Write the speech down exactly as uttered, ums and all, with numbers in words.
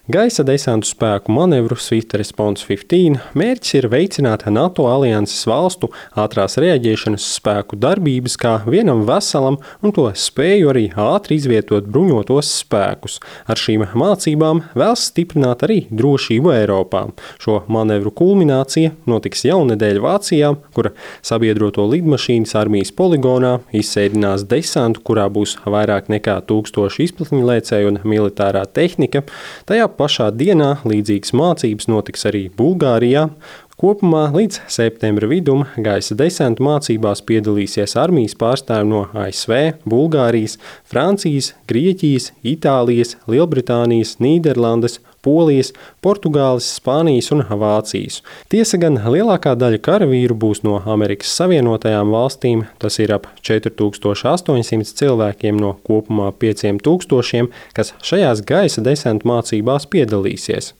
Gaisa desantu spēku manevru Swift Response piecpadsmit mērķis ir veicināt NATO alianses valstu ātrās reaģēšanas spēku darbības kā vienam veselam un to spēju arī ātri izvietot bruņotos spēkus. Ar šīm mācībām vēlas stiprināt arī drošību Eiropā. Šo manevru kulminācija notiks jaunedēļ Vācijā, kura sabiedroto lidmašīnas armijas poligonā izsēdinās desantu, kurā būs vairāk nekā tūkstoši izplatņlēcēju un militārā tehnika. Tajā pašā dienā līdzīgas mācības notiks arī Bulgārijā. Kopumā līdz septembra vidum gaisa desantu mācībās piedalīsies armijas pārstāvji no A S V, Bulgārijas, Francijas, Grieķijas, Itālijas, Lielbritānijas, Nīderlandes, Polijas, Portugāles, Spānijas un Vācijas. Tiesa gan lielākā daļa karavīru būs no Amerikas Savienotajām valstīm, tas ir ap četri tūkstoši astoņsimt cilvēkiem no kopumā pieciem tūkstošiem, kas šajās gaisa desantu mācībās piedalīsies.